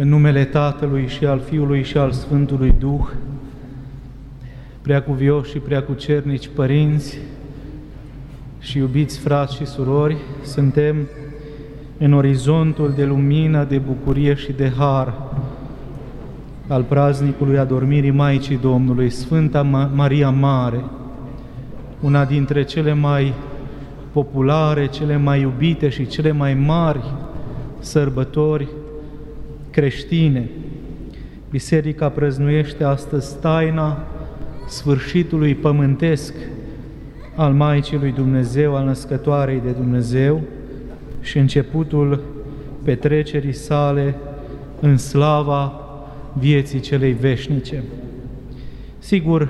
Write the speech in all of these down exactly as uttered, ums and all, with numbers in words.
În numele Tatălui și al Fiului și al Sfântului Duh, preacuvioși și preacucernici părinți și iubiți frați și surori, suntem în orizontul de lumină, de bucurie și de har al praznicului adormirii Maicii Domnului, Sfânta Maria Mare, una dintre cele mai populare, cele mai iubite și cele mai mari sărbători creștine. Biserica prăznuiește astăzi taina sfârșitului pământesc al Maicii lui Dumnezeu, al Născătoarei de Dumnezeu și începutul petrecerii sale în slava vieții celei veșnice. Sigur,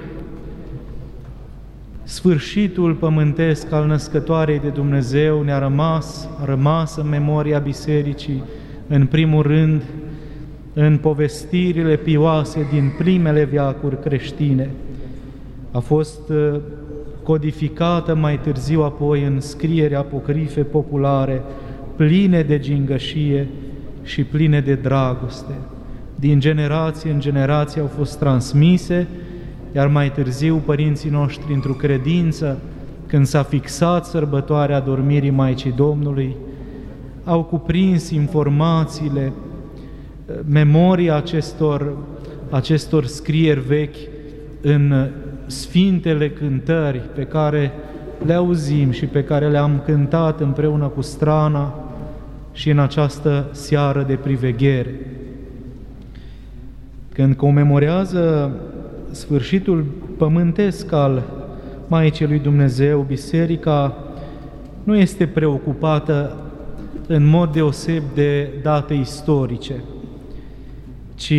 sfârșitul pământesc al Născătoarei de Dumnezeu ne-a rămas, a rămas în memoria Bisericii, în primul rând, în povestirile pioase din primele veacuri creștine. A fost codificată mai târziu apoi în scrieri apocrife populare, pline de gingășie și pline de dragoste. Din generație în generație au fost transmise, iar mai târziu părinții noștri, într-o credință, când s-a fixat sărbătoarea adormirii Maicii Domnului, au cuprins informațiile, memoria acestor, acestor scrieri vechi în sfintele cântări pe care le auzim și pe care le-am cântat împreună cu strana și în această seară de priveghere. Când comemorează sfârșitul pământesc al Maicii lui Dumnezeu, Biserica nu este preocupată în mod deoseb de date istorice, ci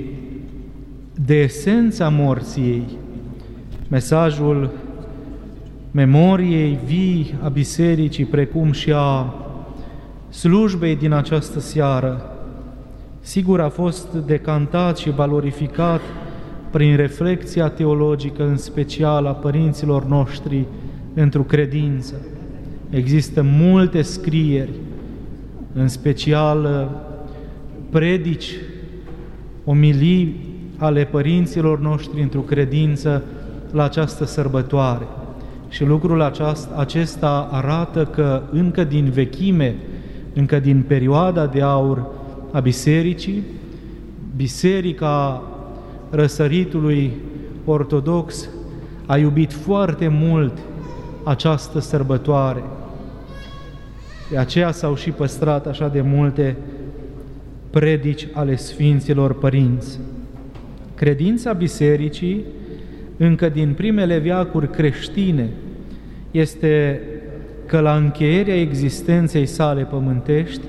de esența morții ei. Mesajul memoriei vii a Bisericii, precum și a slujbei din această seară, sigur a fost decantat și valorificat prin reflexia teologică, în special a părinților noștri într-o credință. Există multe scrieri, în special predici, omilii ale părinților noștri într-o credință la această sărbătoare. Și lucrul acesta arată că încă din vechime, încă din perioada de aur a Bisericii, Biserica răsăritului ortodox a iubit foarte mult această sărbătoare. De aceea s-au și păstrat așa de multe predici ale Sfinților Părinți. Credința Bisericii, încă din primele veacuri creștine, este că la încheierea existenței sale pământești,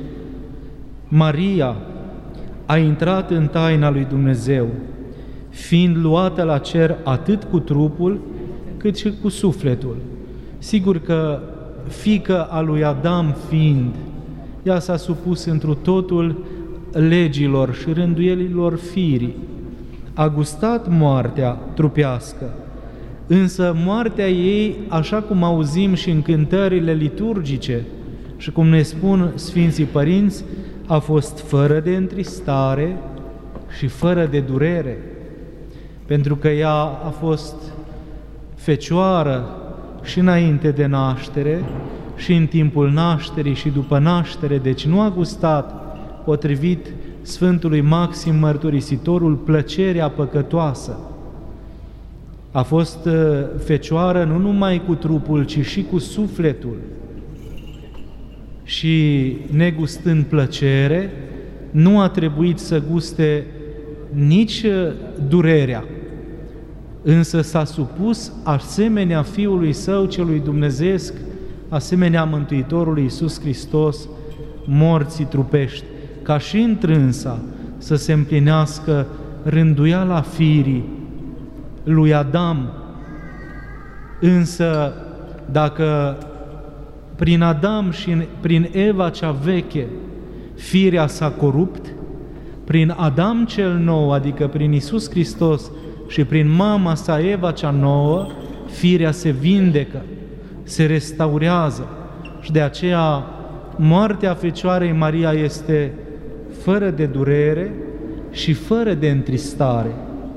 Maria a intrat în taina lui Dumnezeu, fiind luată la cer atât cu trupul, cât și cu sufletul. Sigur că fiică a lui Adam fiind, ea s-a supus întru totul legilor și rânduielilor firii. A gustat moartea trupească, însă moartea ei, așa cum auzim și în cântările liturgice și cum ne spun Sfinții Părinți, a fost fără de întristare și fără de durere, pentru că ea a fost fecioară și înainte de naștere și în timpul nașterii și după naștere, deci nu a gustat, potrivit Sfântului Maxim Mărturisitorul, plăcerea păcătoasă. A fost fecioară nu numai cu trupul, ci și cu sufletul. Și negustând plăcere, nu a trebuit să guste nici durerea, însă s-a supus asemenea Fiului Său celui dumnezeiesc, asemenea Mântuitorului Iisus Hristos, morții trupești, ca și întrânsa să se împlinească rânduiala firii lui Adam. Însă, dacă prin Adam și prin Eva cea veche firea s-a corupt, prin Adam cel nou, adică prin Iisus Hristos și prin mama sa Eva cea nouă, firea se vindecă, se restaurează. Și de aceea moartea Fecioarei Maria este fără de durere și fără de întristare.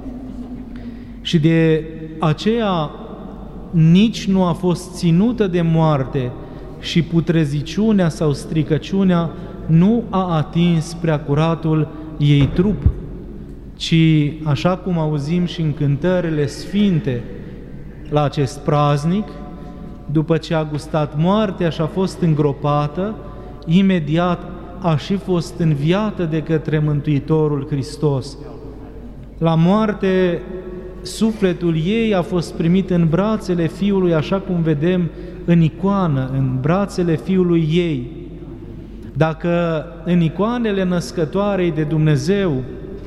Și de aceea nici nu a fost ținută de moarte și putreziciunea sau stricăciunea nu a atins preacuratul ei trup, ci, așa cum auzim și în cântările sfinte la acest praznic, după ce a gustat moartea și a fost îngropată, imediat a și fost înviată de către Mântuitorul Hristos. La moarte, sufletul ei a fost primit în brațele Fiului, așa cum vedem în icoană, în brațele Fiului ei. Dacă în icoanele născătoarei de Dumnezeu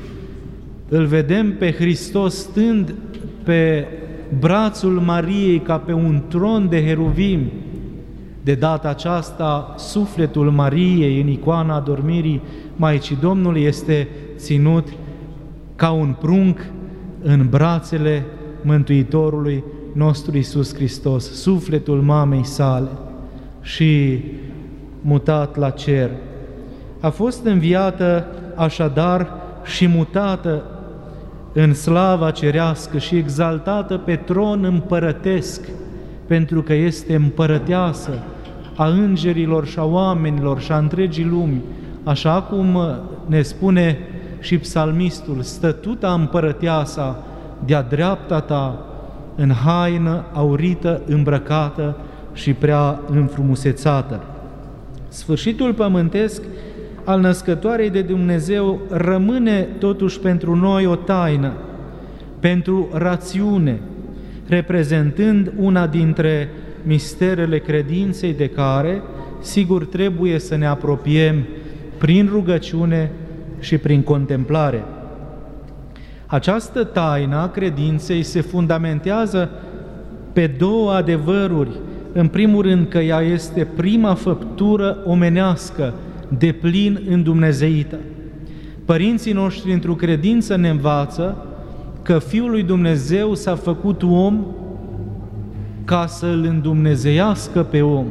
îl vedem pe Hristos stând pe brațul Mariei ca pe un tron de heruvim, de data aceasta sufletul Mariei în icoana adormirii Maicii Domnului este ținut ca un prunc în brațele Mântuitorului nostru Iisus Hristos, sufletul mamei sale, și mutat la cer. A fost înviată așadar și mutată în slava cerească și exaltată pe tron împărătesc, pentru că este împărăteasă a îngerilor și a oamenilor și a întregii lumi, așa cum ne spune și psalmistul: stătuta împărăteasa de-a dreapta ta, în haină aurită îmbrăcată și prea înfrumusețată. Sfârșitul pământesc al născătoarei de Dumnezeu rămâne totuși pentru noi o taină, pentru rațiune, reprezentând una dintre misterele credinței de care, sigur, trebuie să ne apropiem prin rugăciune și prin contemplare. Această taină a credinței se fundamentează pe două adevăruri. În primul rând că ea este prima făptură omenească, deplin îndumnezeită. Părinții noștri într-o credință ne învață că Fiul lui Dumnezeu s-a făcut om ca să îl îndumnezeiască pe om.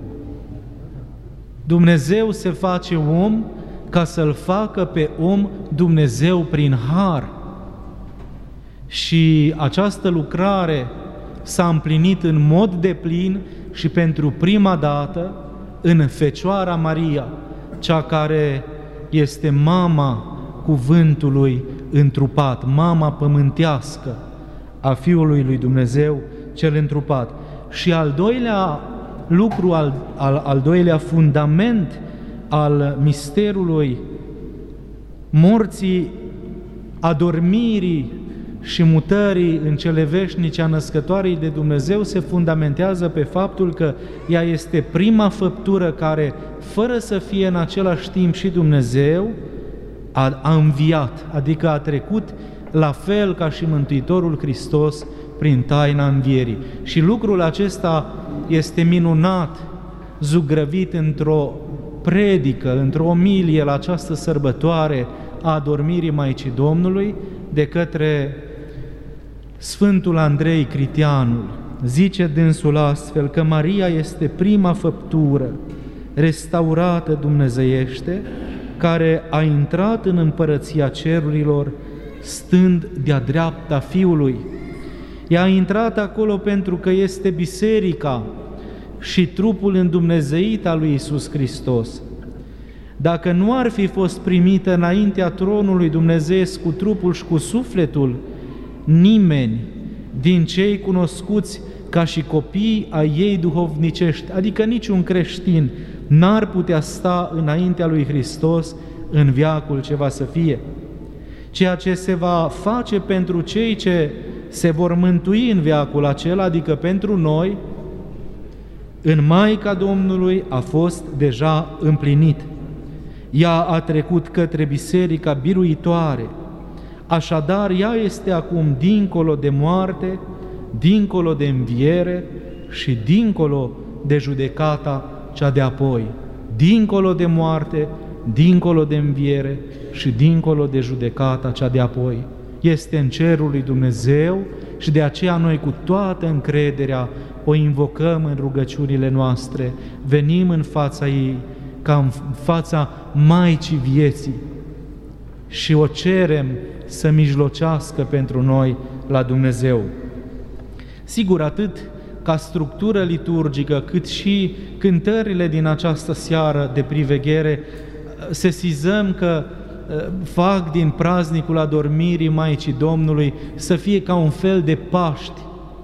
Dumnezeu se face om ca să-l facă pe om Dumnezeu prin har. Și această lucrare s-a împlinit în mod deplin și pentru prima dată în Fecioara Maria, cea care este mama cuvântului întrupat, mama pământească a Fiului lui Dumnezeu cel întrupat. Și al doilea lucru, al, al, al doilea fundament al misterului morții, adormirii și mutării în cele veșnice a născătoarei de Dumnezeu se fundamentează pe faptul că ea este prima făptură care, fără să fie în același timp și Dumnezeu, a, a înviat, adică a trecut la fel ca și Mântuitorul Hristos prin taina învierii. Și lucrul acesta este minunat, zugrăvit într-o predică, într-o omilie la această sărbătoare a adormirii Maicii Domnului de către Sfântul Andrei Critianul. Zice dânsul astfel că Maria este prima făptură restaurată dumnezeiește care a intrat în împărăția cerurilor stând de-a dreapta Fiului. Ea a intrat acolo pentru că este biserica și trupul îndumnezeit al lui Iisus Hristos. Dacă nu ar fi fost primită înaintea tronului dumnezeiesc cu trupul și cu sufletul, nimeni din cei cunoscuți ca și copii ai ei duhovnicești, adică niciun creștin, n-ar putea sta înaintea lui Hristos în veacul ce va să fie. Ceea ce se va face pentru cei ce se vor mântui în veacul acela, adică pentru noi, în Maica Domnului a fost deja împlinit. Ea a trecut către biserica biruitoare, așadar ea este acum dincolo de moarte, dincolo de înviere și dincolo de judecata cea de apoi. Dincolo de moarte, dincolo de înviere și dincolo de judecata cea de apoi. Este în cerul lui Dumnezeu și de aceea noi cu toată încrederea o invocăm în rugăciunile noastre, venim în fața ei ca în fața Maicii vieții. și o cerem să mijlocească pentru noi la Dumnezeu. Sigur, atât ca structură liturgică, cât și cântările din această seară de priveghere, sesizăm că fac din praznicul adormirii Maicii Domnului să fie ca un fel de Paști.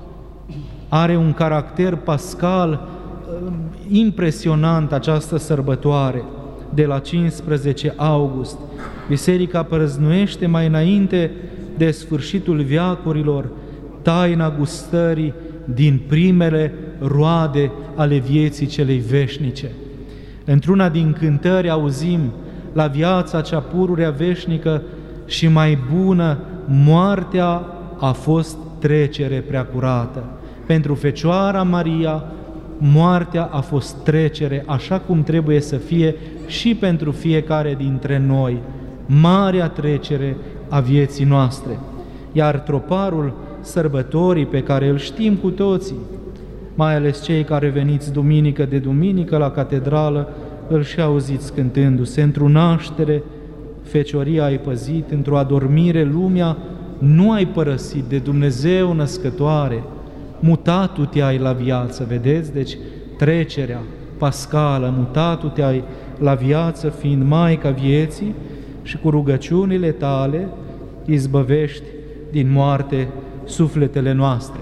Are un caracter pascal impresionant această sărbătoare de la cincisprezece august. Biserica prăznuiește mai înainte de sfârșitul veacurilor taina gustării din primele roade ale vieții celei veșnice. Într-una din cântări auzim: la viața cea pururea veșnică și mai bună, moartea a fost trecere preacurată. Pentru Fecioara Maria, moartea a fost trecere, așa cum trebuie să fie și pentru fiecare dintre noi, marea trecere a vieții noastre. Iar troparul sărbătorii pe care îl știm cu toții, mai ales cei care veniți duminică de duminică la catedrală, îl și auziți cântându-se: într-o naștere fecioria ai păzit, într-o adormire lumea nu ai părăsit, de Dumnezeu născătoare, mutatul te-ai la viață. Vedeți? Deci trecerea pascală, mutatul te-ai la viață, fiind Maica vieții, și cu rugăciunile tale izbăvești din moarte sufletele noastre.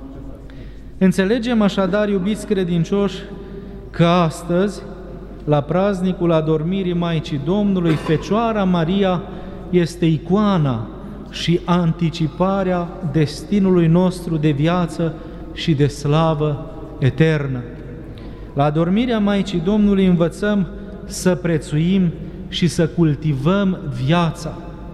Înțelegem așadar, iubiți credincioși, că astăzi, la praznicul adormirii Maicii Domnului, Fecioara Maria este icoana și anticiparea destinului nostru de viață și de slavă eternă. La adormirea Maicii Domnului învățăm să prețuim și să cultivăm viața.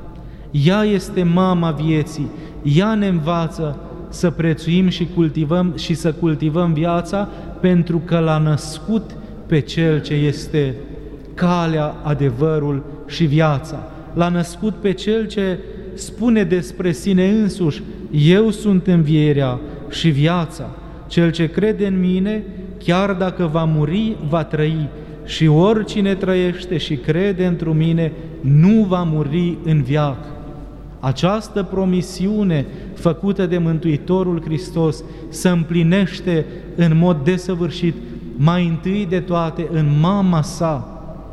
Ea este mama vieții, ea ne învață să prețuim și cultivăm și să cultivăm viața, pentru că l-a născut pe Cel ce este calea, adevărul și viața. L-a născut pe Cel ce spune despre sine însuși: eu sunt învierea și viața. Cel ce crede în mine, chiar dacă va muri, va trăi. Și oricine trăiește și crede într mine, nu va muri în veac. Această promisiune făcută de Mântuitorul Hristos se împlinește în mod desăvârșit mai întâi de toate în mama sa,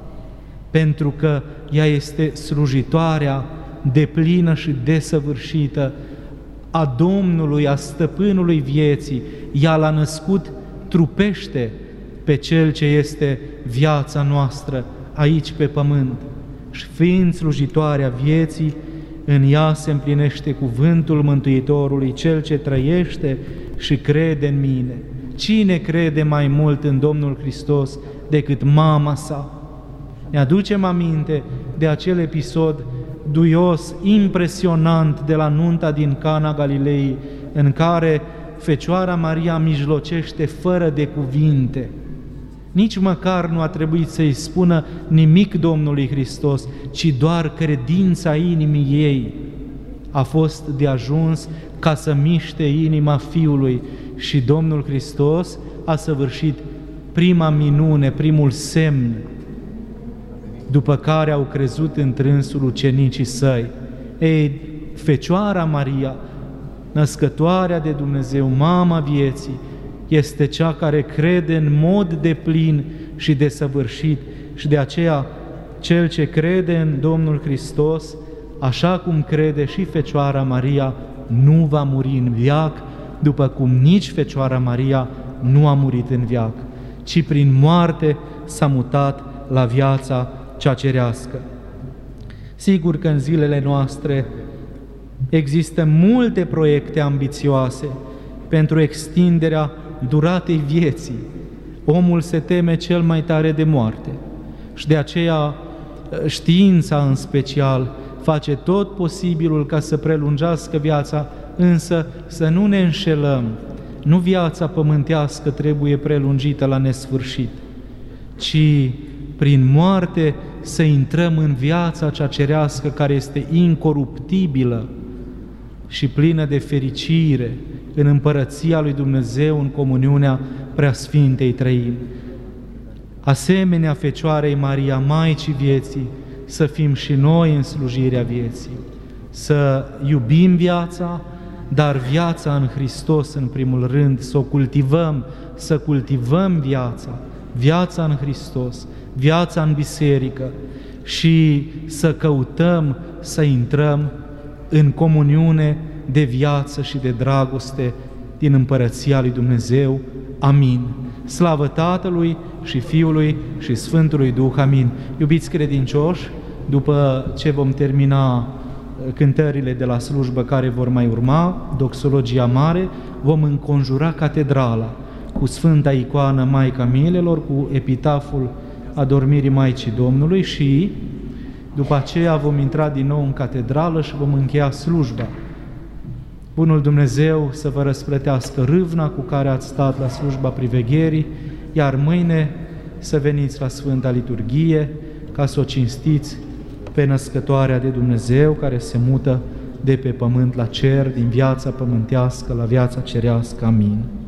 pentru că ea este slujitoarea deplină și desăvârșită a Domnului, a Stăpânului vieții. Ea l-a născut trupește pe Cel ce este viața noastră aici pe pământ. Și fiind slujitoarea vieții, în ea se împlinește cuvântul Mântuitorului: cel ce trăiește și crede în mine. Cine crede mai mult în Domnul Hristos decât mama sa? Ne aducem aminte de acel episod duios, impresionant de la nunta din Cana Galilei, în care Fecioara Maria mijlocește fără de cuvinte. Nici măcar nu a trebuit să-i spună nimic Domnului Hristos, ci doar credința inimii ei a fost de ajuns ca să miște inima Fiului, și Domnul Hristos a săvârșit prima minune, primul semn, după care au crezut întrânsul ucenicii săi. Ei, Fecioara Maria, născătoarea de Dumnezeu, mama vieții, este cea care crede în mod deplin și desăvârșit, și de aceea cel ce crede în Domnul Hristos, așa cum crede și Fecioara Maria, nu va muri în veac, după cum nici Fecioara Maria nu a murit în veac, ci prin moarte s-a mutat la viața cea cerească. Sigur că în zilele noastre există multe proiecte ambițioase pentru extinderea duratei vieții. Omul se teme cel mai tare de moarte și de aceea știința în special face tot posibilul ca să prelungească viața, însă să nu ne înșelăm, nu viața pământească trebuie prelungită la nesfârșit, ci prin moarte să intrăm în viața cea cerească care este incoruptibilă și plină de fericire în împărăția lui Dumnezeu, în comuniunea Preasfintei Trăimi. Asemenea Fecioarei Maria, Maicii vieții, să fim și noi în slujirea vieții, să iubim viața, dar viața în Hristos în primul rând, să o cultivăm, să cultivăm viața, viața în Hristos, viața în biserică și să căutăm să intrăm în comuniune de viață și de dragoste din Împărăția lui Dumnezeu. Amin. Slavă Tatălui și Fiului și Sfântului Duh. Amin. Iubiți credincioși, după ce vom termina cântările de la slujbă care vor mai urma, doxologia mare, vom înconjura catedrala cu Sfânta Icoană Maica Milelor, cu epitaful Adormirii Maicii Domnului și după aceea vom intra din nou în catedrală și vom încheia slujba. Bunul Dumnezeu să vă răsplătească râvna cu care ați stat la slujba privegherii, iar mâine să veniți la Sfânta Liturghie ca să o cinstiți pe Născătoarea de Dumnezeu care se mută de pe pământ la cer, din viața pământească la viața cerească. Amin.